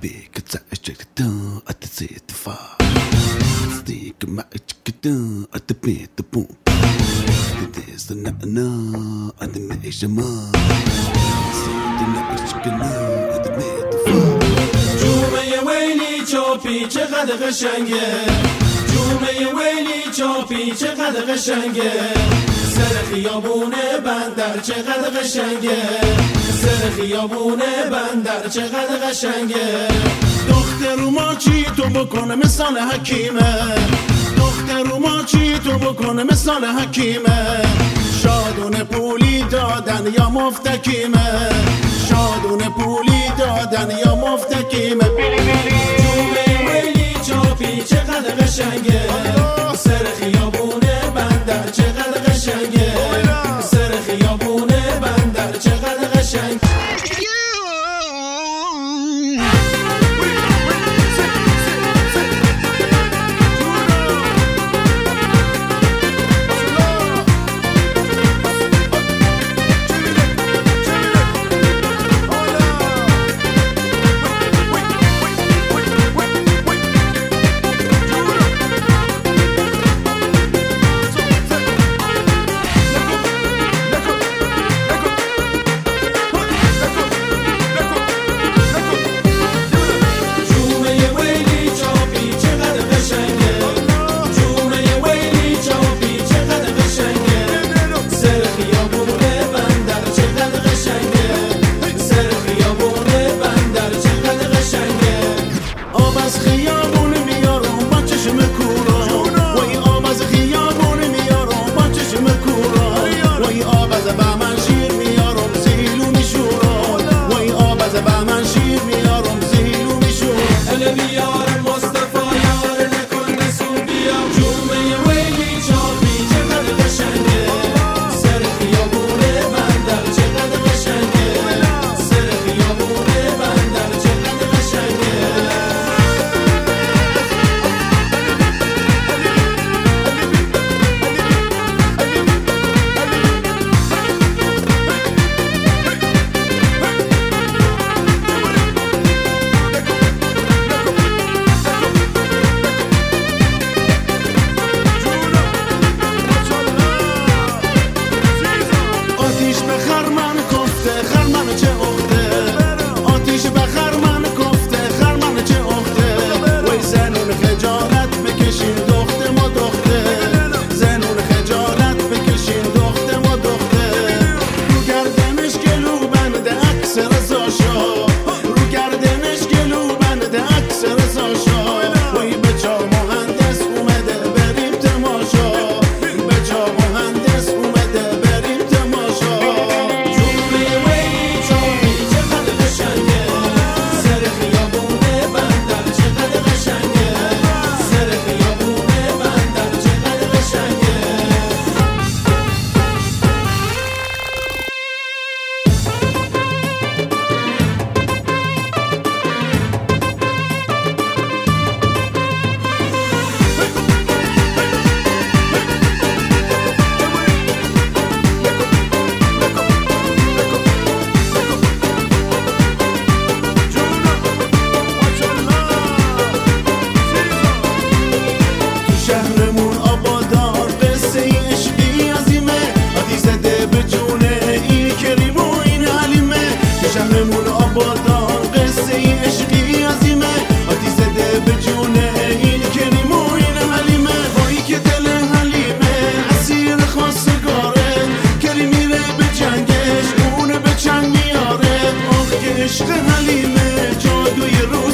big at the set the fire. Stick my chicken at the pit the boom. There's the na at the measurement. The chicken at the pit the fire. جومه ویلی چاپی چقدر قشنگه، جومه ویلی چاپی چقدر قشنگه، سر خیابون بندر چقدر قشنگه، سر خیابون بندر چقدر قشنگه. دختر ما چی تو بکنه مثال حکیمه، دختر ما چی تو بکنه مثال حکیمه، شادون پولی دادن یا مفتکیمه، شادون پولی دادن یا مفتکیمه. جومه ویلی چاپی چقدر قشنگه، سر خیابون بندر چقدر قشنگه، سر خیابون بندر چقدر قشنگه. عشق حلیمه جادوی رو